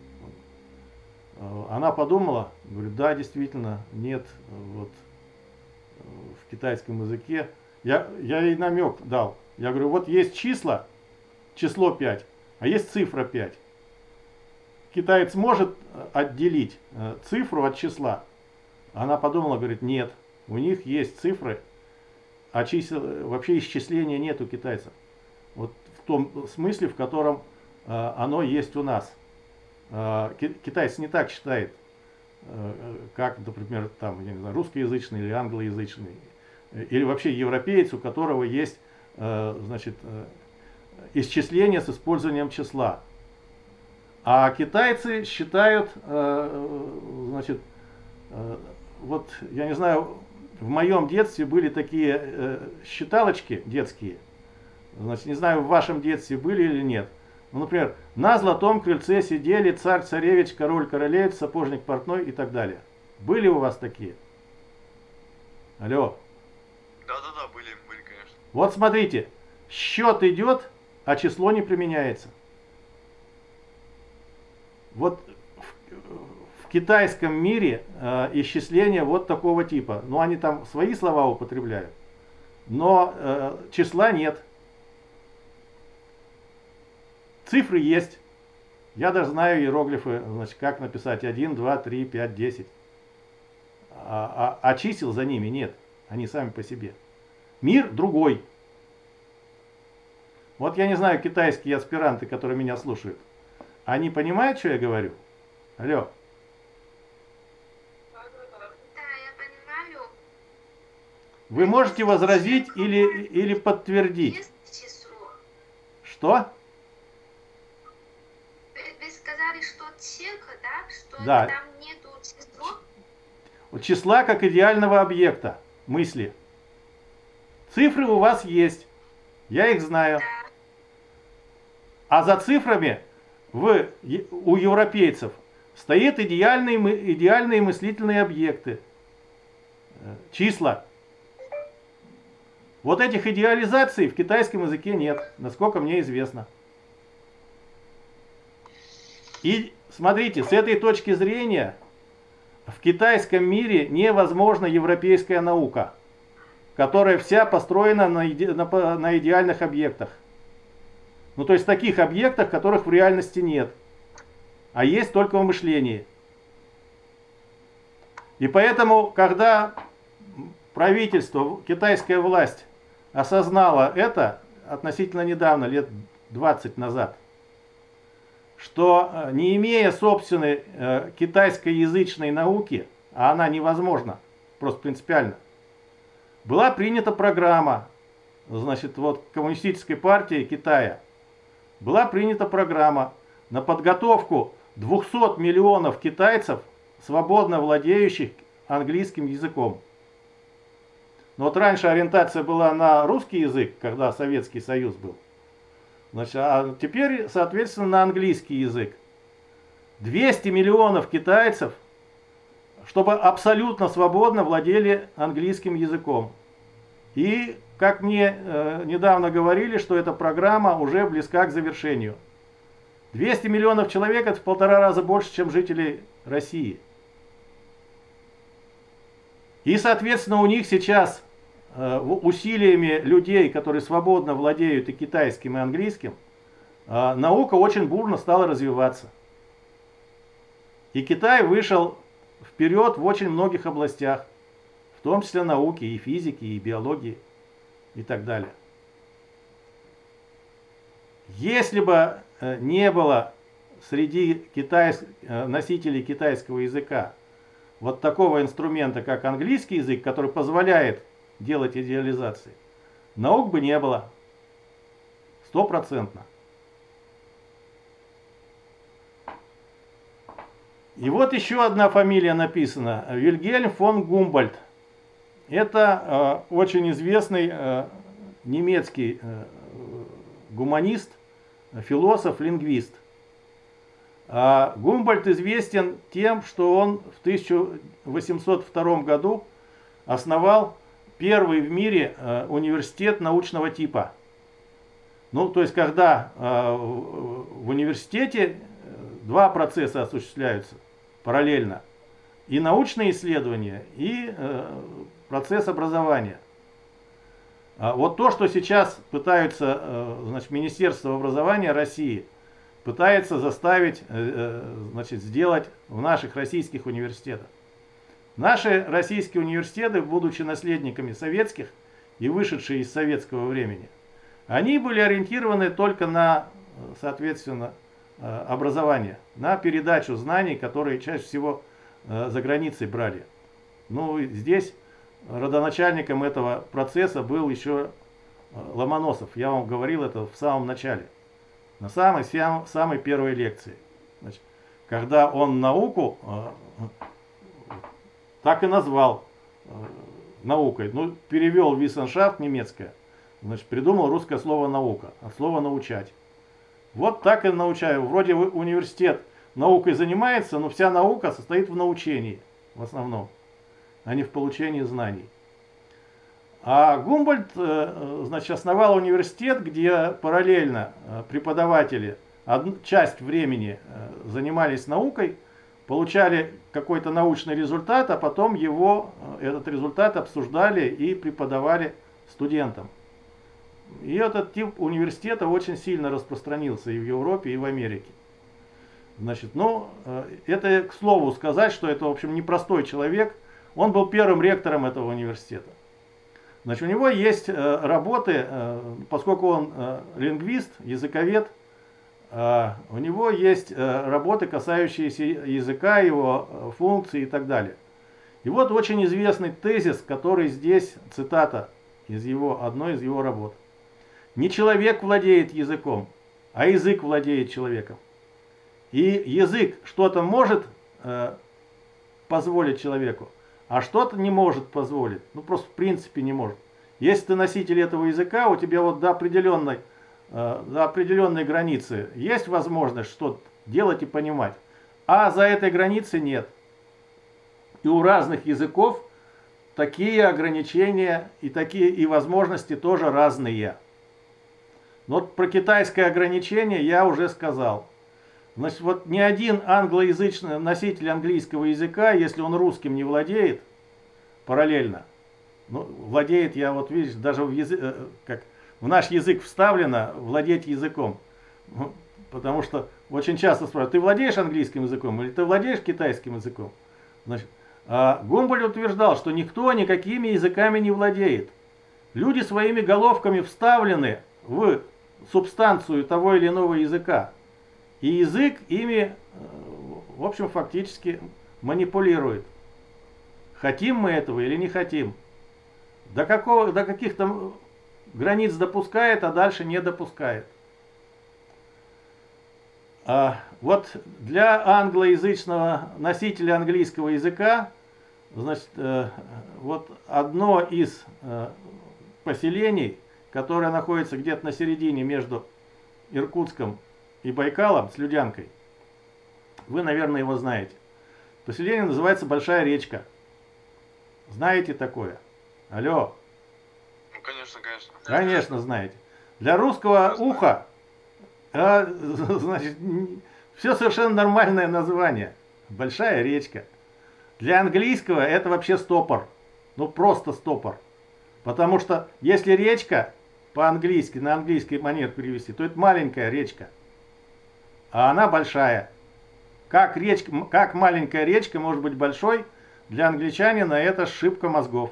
Она подумала, говорит, да, действительно, нет, вот в китайском языке. Я, я ей намек дал. Я говорю, вот есть числа, число пять, а есть цифра пять. Китаец может отделить цифру от числа? Она подумала, говорит, нет, у них есть цифры, а чисел, вообще исчисления нет у китайцев. Вот в том смысле, в котором э, оно есть у нас. Э, китайец не так считает, э, как, например, там, я не знаю, русскоязычный или англоязычный. Или вообще европеец, у которого есть э, значит, э, исчисление с использованием числа. А китайцы считают, э, значит, э, вот, я не знаю, в моем детстве были такие э, считалочки детские. Значит, не знаю, в вашем детстве были или нет. Ну, например, на золотом крыльце сидели царь-царевич, король-королевич, сапожник портной и так далее. Были у вас такие? Алло. Да-да-да, были, были, конечно. Вот смотрите, счет идет, а число не применяется. Вот в, в китайском мире э, исчисления вот такого типа. Ну, они там свои слова употребляют, но э, числа нет. Цифры есть. Я даже знаю иероглифы, значит, как написать один, два, три, пять, десять. А, а, а чисел за ними нет. Они сами по себе. Мир другой. Вот я не знаю, китайские аспиранты, которые меня слушают, они понимают, что я говорю? Алло. Да, я понимаю. Вы можете возразить или, или подтвердить? Есть число. Что? Вы, вы сказали, что цифра, да? Что Да. там нету числа? Числа как идеального объекта мысли. Цифры у вас есть. Я их знаю. Да. А за цифрами в, у европейцев стоят идеальные, идеальные мыслительные объекты. Числа. Вот этих идеализаций в китайском языке нет, насколько мне известно. И смотрите, с этой точки зрения в китайском мире невозможна европейская наука, которая вся построена на, иде, на, на идеальных объектах. Ну, то есть таких объектах, которых в реальности нет, а есть только в мышлении. И поэтому, когда правительство, китайская власть осознала это относительно недавно, лет двадцать назад, что не имея собственной э, китайскоязычной науки, а она невозможна, просто принципиально, была принята программа, значит, вот Коммунистической партии Китая, была принята программа на подготовку двухсот миллионов китайцев, свободно владеющих английским языком. Но вот раньше ориентация была на русский язык, когда Советский Союз был. Значит, а теперь, соответственно, на английский язык. двести миллионов китайцев, чтобы абсолютно свободно владели английским языком. И, как мне э, недавно говорили, что эта программа уже близка к завершению. двести миллионов человек — это в полтора раза больше, чем жителей России. И, соответственно, у них сейчас э, усилиями людей, которые свободно владеют и китайским, и английским, э, наука очень бурно стала развиваться. И Китай вышел вперед в очень многих областях, в том числе науки, и физики, и биологии, и так далее. Если бы э, не было среди китайс... э, носителей китайского языка вот такого инструмента, как английский язык, который позволяет делать идеализации, наук бы не было. Стопроцентно. И вот еще одна фамилия написана. Вильгельм фон Гумбольдт. Это э, очень известный э, немецкий э, гуманист, философ, лингвист. А Гумбольдт известен тем, что он в тысяча восемьсот втором году основал первый в мире э, университет научного типа. Ну, то есть, когда э, в университете два процесса осуществляются параллельно. И научные исследования, и э, процесс образования. А вот то, что сейчас пытаются, э, значит, Министерство образования России пытается заставить, э, значит, сделать в наших российских университетах. Наши российские университеты, будучи наследниками советских и вышедшие из советского времени, они были ориентированы только на, соответственно, образование, на передачу знаний, которые чаще всего за границей брали. Ну, здесь родоначальником этого процесса был еще Ломоносов. Я вам говорил это в самом начале, на самой, самой первой лекции. Значит, когда он науку так и назвал наукой. Ну, перевел Wissenschaft немецкое, значит, придумал русское слово наука, от слова научать. Вот так и научаю. Вроде университет наукой занимается, но вся наука состоит в научении в основном, а не в получении знаний. А Гумбольдт, значит, основал университет, где параллельно преподаватели одну часть времени занимались наукой, получали какой-то научный результат, а потом его, этот результат обсуждали и преподавали студентам. И этот тип университета очень сильно распространился и в Европе, и в Америке. Значит, ну, это к слову сказать, что это, в общем, непростой человек. Он был первым ректором этого университета. Значит, у него есть работы, поскольку он лингвист, языковед, у него есть работы, касающиеся языка, его функций и так далее. И вот очень известный тезис, который здесь, цитата из его, одной из его работ. Не человек владеет языком, а язык владеет человеком. И язык что-то может э, позволить человеку, а что-то не может позволить. Ну, просто в принципе не может. Если ты носитель этого языка, у тебя вот до определенной, э, до определенной границы есть возможность что-то делать и понимать. А за этой границей нет. И у разных языков такие ограничения и такие и возможности тоже разные. Но вот про китайское ограничение я уже сказал. Значит, вот ни один англоязычный носитель английского языка, если он русским не владеет, параллельно, ну, владеет, я вот видишь, даже в, язык, как в наш язык вставлено владеть языком. Потому что очень часто спрашивают, ты владеешь английским языком или ты владеешь китайским языком? Значит, а Гумбольдт утверждал, что никто никакими языками не владеет. Люди своими головками вставлены в субстанцию того или иного языка. И язык ими, в общем, фактически манипулирует. Хотим мы этого или не хотим. До, какого, до каких-то границ допускает, а дальше не допускает. А вот для англоязычного носителя английского языка, значит, э, вот одно из э, поселений, которое находится где-то на середине между Иркутском и Байкалом, с Людянкой, вы, наверное, его знаете. Поселение называется Большая Речка. Знаете такое? Алло. Ну, конечно, конечно. Конечно, знаете. Для русского уха, а, значит, все совершенно нормальное название. Большая речка. Для английского это вообще стопор. Ну, просто стопор. Потому что если речка по-английски, на английский манер перевести, то это маленькая речка. А она большая. Как, речка, как маленькая речка может быть большой, для англичанина это шибко мозгов.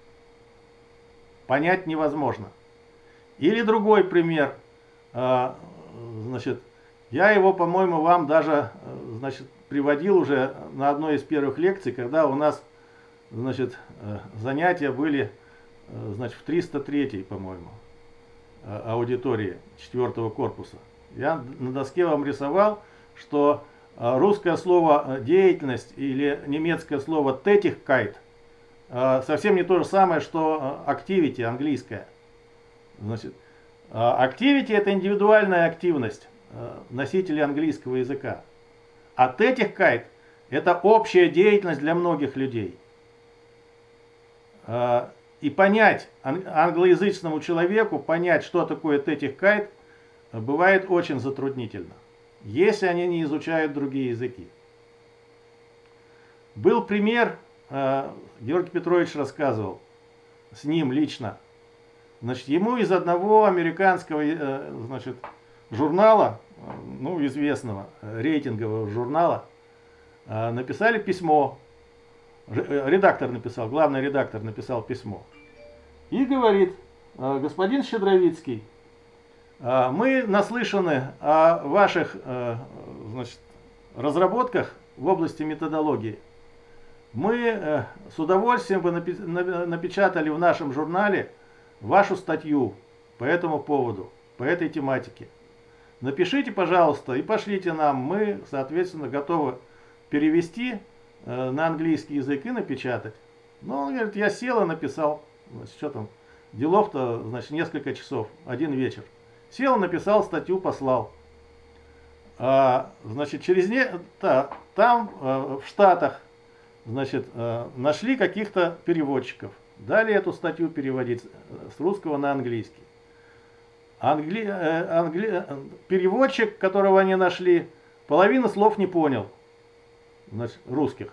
Понять невозможно. Или другой пример. Значит, я его, по-моему, вам даже, значит, приводил уже на одной из первых лекций, когда у нас, значит, занятия были, значит, в триста третьей, по-моему, аудитории четвертого корпуса. Я на доске вам рисовал, что русское слово деятельность или немецкое слово tätigkeit совсем не то же самое, что activity английское. Значит, activity это индивидуальная активность носителей английского языка. А tätigkeit это общая деятельность для многих людей. И понять англоязычному человеку, понять, что такое tätigkeit, бывает очень затруднительно, если они не изучают другие языки. Был пример, Георгий Петрович рассказывал, с ним лично. Значит, ему из одного американского, значит, журнала, ну, известного, рейтингового журнала, написали письмо. Редактор написал, главный редактор написал письмо. И говорит: господин Щедровицкий, мы наслышаны о ваших, значит, разработках в области методологии. Мы с удовольствием бы напечатали в нашем журнале вашу статью по этому поводу, по этой тематике. Напишите, пожалуйста, и пошлите нам. Мы, соответственно, готовы перевести на английский язык и напечатать. Ну, он говорит, я сел и написал. Значит, что там, делов-то, значит, несколько часов, один вечер. Сел, написал статью, послал. А, значит, через не... Та, там, в Штатах, значит, нашли каких-то переводчиков. Дали эту статью переводить с русского на английский. Англи... Англи... Переводчик, которого они нашли, половину слов не понял. Значит, русских.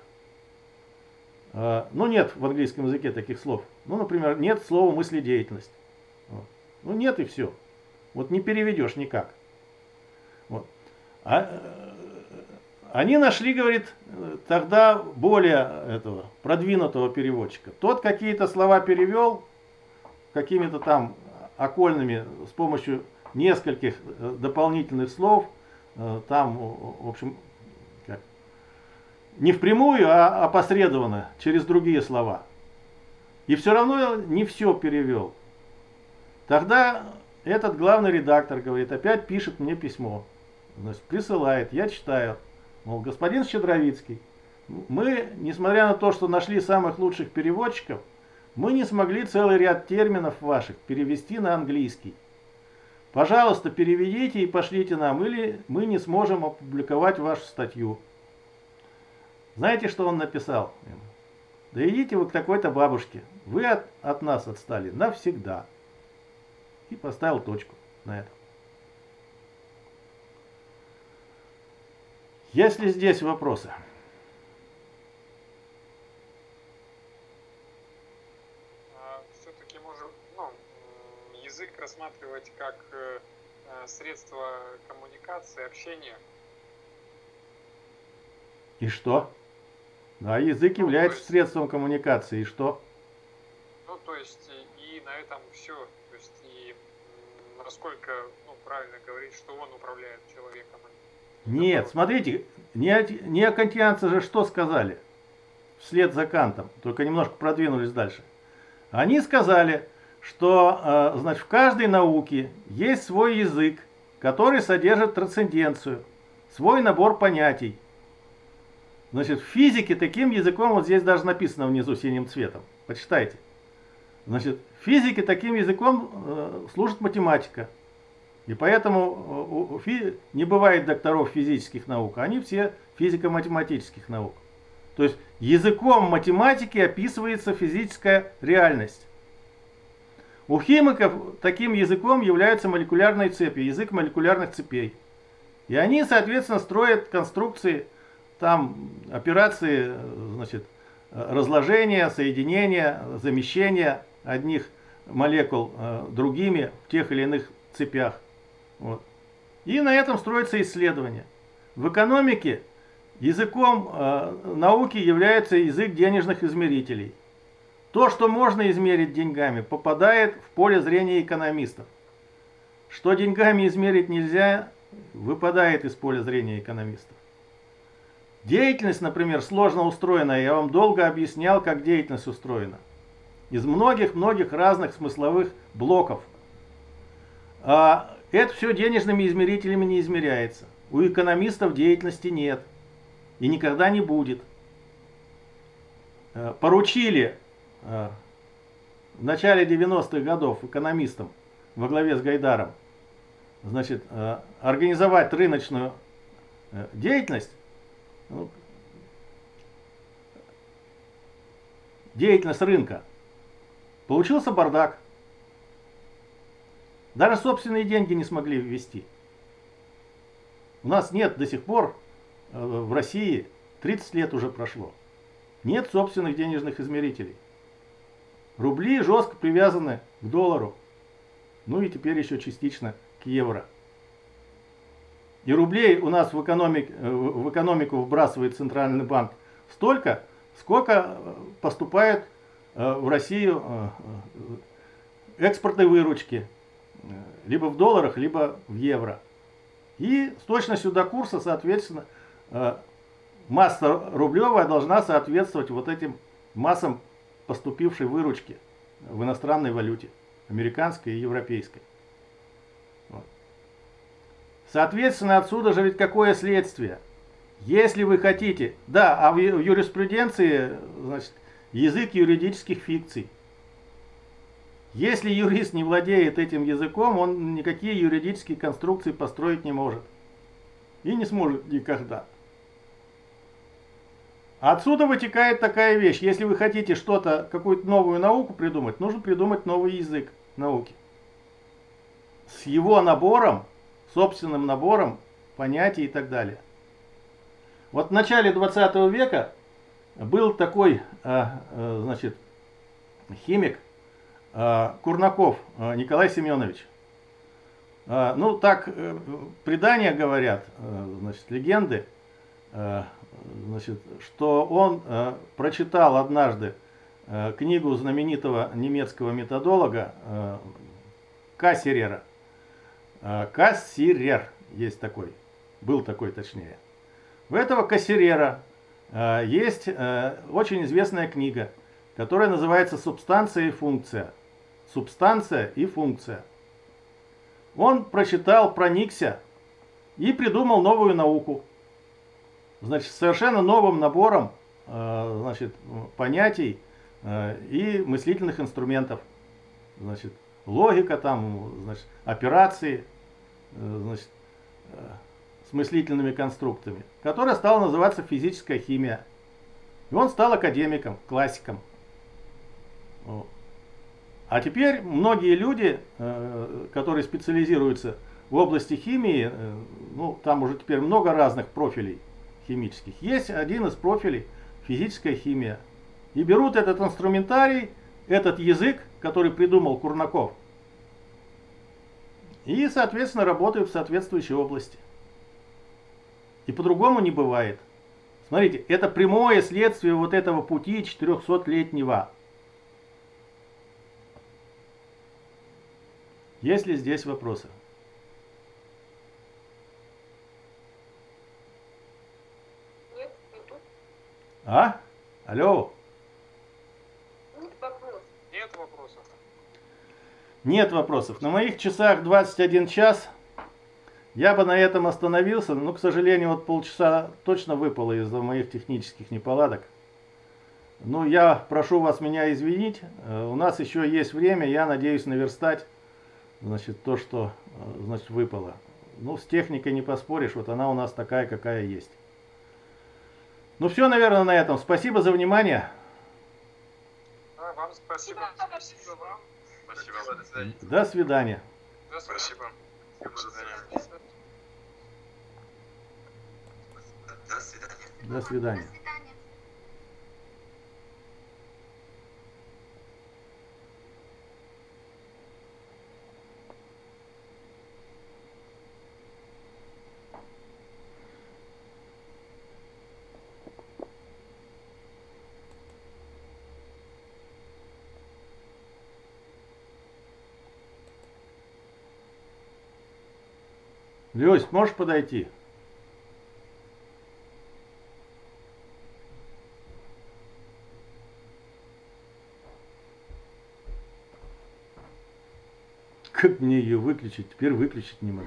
Ну, нет в английском языке таких слов. Ну, например, нет слова мыследеятельность. Вот. Ну, нет и все. Вот не переведешь никак. Вот. А, они нашли, говорит, тогда более этого продвинутого переводчика. Тот какие-то слова перевел, какими-то там окольными, с помощью нескольких дополнительных слов, там, в общем, как, не впрямую, а опосредованно, через другие слова. И все равно не все перевел. Тогда этот главный редактор, говорит, опять пишет мне письмо. Значит, присылает, я читаю. Мол, господин Щедровицкий, мы, несмотря на то, что нашли самых лучших переводчиков, мы не смогли целый ряд терминов ваших перевести на английский. Пожалуйста, переведите и пошлите нам, или мы не сможем опубликовать вашу статью. Знаете, что он написал? Да идите вы к такой-то бабушке. Вы от, от нас отстали навсегда. И поставил точку на это. Есть ли здесь вопросы? Все-таки можем, ну, язык рассматривать как э, средство коммуникации, общения. И что? Да, язык Ну, является есть, средством коммуникации. И что? Ну, то есть, и, и на этом все. То есть, и м, насколько, ну, правильно говорить, что он управляет человеком. Нет, Это смотрите, не, не кантианцы же что сказали? Вслед за Кантом, только немножко продвинулись дальше. Они сказали, что э, значит, в каждой науке есть свой язык, который содержит трансценденцию, свой набор понятий. Значит, в физике таким языком, вот здесь даже написано внизу синим цветом, почитайте. Значит, в физике таким языком э, служит математика. И поэтому э, фи, не бывает докторов физических наук, они все физико-математических наук. То есть языком математики описывается физическая реальность. У химиков таким языком являются молекулярные цепи, язык молекулярных цепей. И они, соответственно, строят конструкции, там операции, значит, разложения, соединения, замещения одних молекул э, другими в тех или иных цепях. Вот. И на этом строится исследование. В экономике языком э, науки является язык денежных измерителей. То, что можно измерить деньгами, попадает в поле зрения экономистов. Что деньгами измерить нельзя, выпадает из поля зрения экономистов. Деятельность, например, сложно устроена. Я вам долго объяснял, как деятельность устроена. Из многих-многих разных смысловых блоков. А это все денежными измерителями не измеряется. У экономистов деятельности нет. И никогда не будет. Поручили в начале девяностых годов экономистам во главе с Гайдаром, значит, организовать рыночную деятельность, ну, деятельность рынка. Получился бардак. Даже собственные деньги не смогли ввести. У нас нет до сих пор в России, тридцать лет уже прошло, нет собственных денежных измерителей. Рубли жестко привязаны к доллару. Ну и теперь еще частично к евро. И рублей у нас в, экономик, в экономику вбрасывает Центральный банк столько, сколько поступает в Россию экспортной выручки. Либо в долларах, либо в евро. И с точностью до курса, соответственно, масса рублевая должна соответствовать вот этим массам поступившей выручки в иностранной валюте, американской и европейской. Вот. Соответственно, отсюда же ведь какое следствие? Если вы хотите, да, а в юриспруденции, значит, язык юридических фикций. Если юрист не владеет этим языком, он никакие юридические конструкции построить не может. И не сможет никогда. Отсюда вытекает такая вещь. Если вы хотите что-то, какую-то новую науку придумать, нужно придумать новый язык науки. С его набором, собственным набором понятий и так далее. Вот в начале двадцатого века был такой, значит, химик, Курнаков Николай Семенович. Ну, так предания говорят, значит, легенды, значит, что он прочитал однажды книгу знаменитого немецкого методолога Кассерера. Кассерер есть такой, был такой точнее. У этого Кассерера есть очень известная книга, которая называется «Субстанция и функция». Субстанция и функция. Он прочитал, проникся и придумал новую науку. Значит, совершенно новым набором, значит, понятий, э, и мыслительных инструментов. Значит, логика, там, значит, операции, э, значит, э, с мыслительными конструктами, которая стала называться физическая химия. И он стал академиком, классиком. Вот. А теперь многие люди, э, которые специализируются в области химии, э, ну, там уже теперь много разных профилей химических. Есть один из профилей физическая химия. И берут этот инструментарий, этот язык, который придумал Курнаков, и, соответственно, работают в соответствующей области. И по-другому не бывает. Смотрите, это прямое следствие вот этого пути четырехсотлетнего. Есть ли здесь вопросы? Нет, нету. А? Алло? Нет вопрос. Нет вопросов. Нет вопросов. На моих часах двадцать один час. Я бы на этом остановился, но, к сожалению, вот полчаса точно выпало из-за моих технических неполадок. Ну, я прошу вас меня извинить. У нас еще есть время, я надеюсь наверстать, значит, то, что, значит, выпало. Ну, с техникой не поспоришь, вот она у нас такая, какая есть. Ну, все, наверное, на этом. Спасибо за внимание. А, вам спасибо. Спасибо вам. Спасибо, до свидания. До свидания. До свидания. Спасибо. До свидания. До свидания. До До свидания. свидания. Люсь, можешь подойти? Как мне ее выключить? Теперь выключить не могу.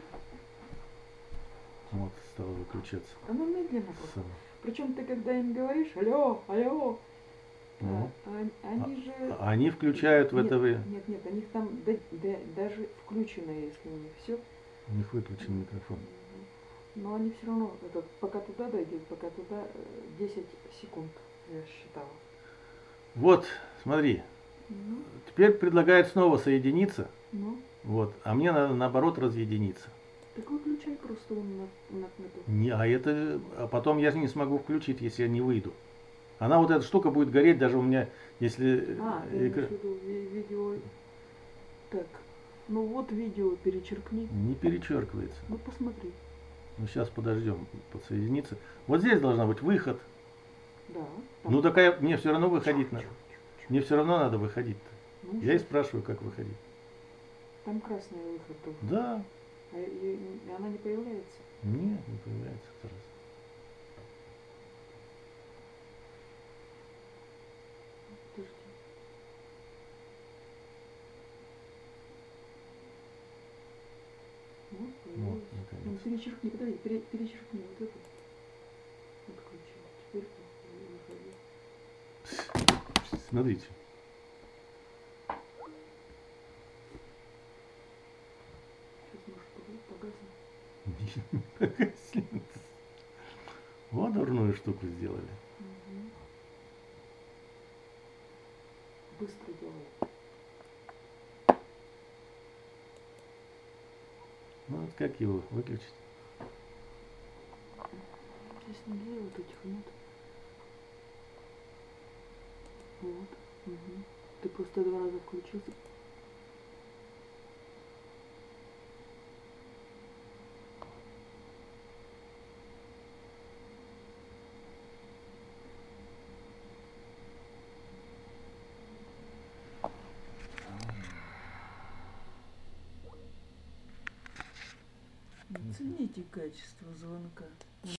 Вот, стало выключаться. Оно медленно просто. Сам. Причем ты когда им говоришь, алло, алло, Ну, а, а- они же... а они включают в нет, это время. Нет, нет, у них там да- да- даже включено, если у них все. У них выключен микрофон. Но они все равно, это, пока туда дойдет, пока туда э, десять секунд, я считала. Вот, смотри. Ну, Теперь предлагает снова соединиться. ну, Вот, а мне надо наоборот разъединиться. так выключай просто он на, на, на ту. Не, а это, а потом я же не смогу включить, если я не выйду. Она вот эта штука будет гореть, даже у меня, если А, э, я имею экра- в виду ви- видео. Так, ну вот видео перечеркни. не перечеркивается. Ну посмотри. Ну сейчас подождем подсоединиться. Вот здесь должна быть выход. Да. Ну такая, мне все равно выходить надо. Чу-чу-чу. Мне все равно надо выходить-то. Ну, Я и щас. спрашиваю, как выходить. Там красный выход тоже. Да, А и- и она не появляется. нет, не появляется сразу. Подожди. Вот, Вот, появилась. Ну, наконец. перечеркни, подожди, пере- перечеркни вот эту. Отключи. Теперь выходи. Смотрите. Сейчас может пога- погаснет. Вот дурную штуку сделали. Мгм. Быстро делай. Ну вот как его выключить? Здесь нельзя вот этих нет. Вот. Угу. Ты просто два раза включился. Оцените качество звонка.